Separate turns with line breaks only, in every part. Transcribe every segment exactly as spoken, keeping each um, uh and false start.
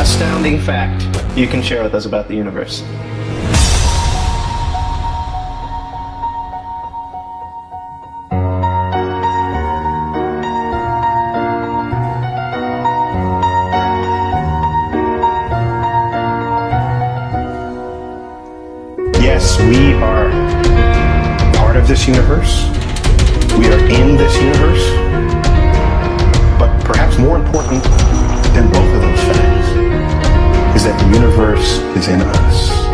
astounding fact you can share with us about the universe? Yes, we are part of this universe. We are in this universe. But perhaps more important than both of those facts is that the universe is in us.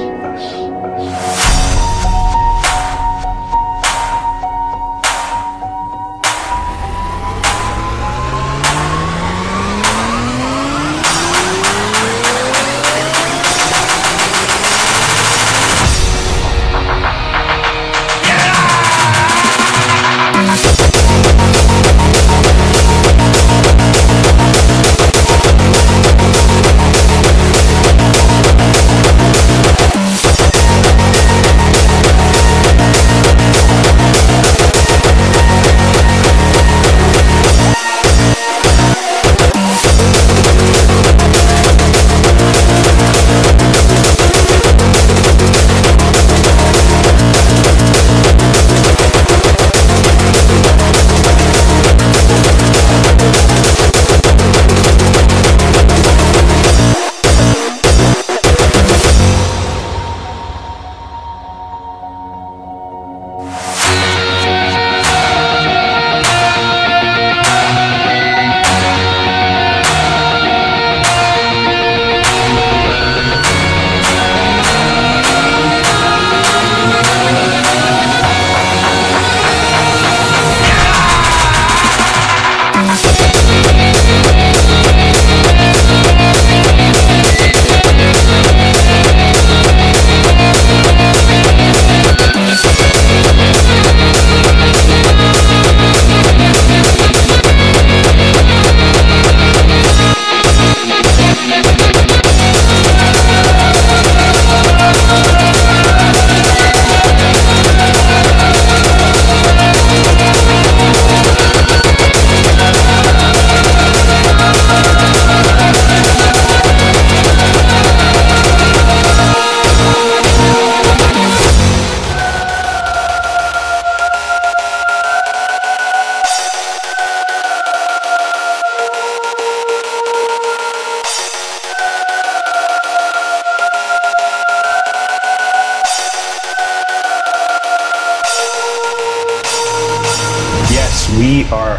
We are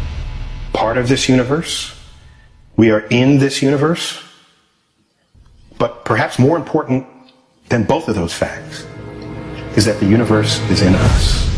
part of this universe. We are in this universe. But perhaps more important than both of those facts is that the universe is in us.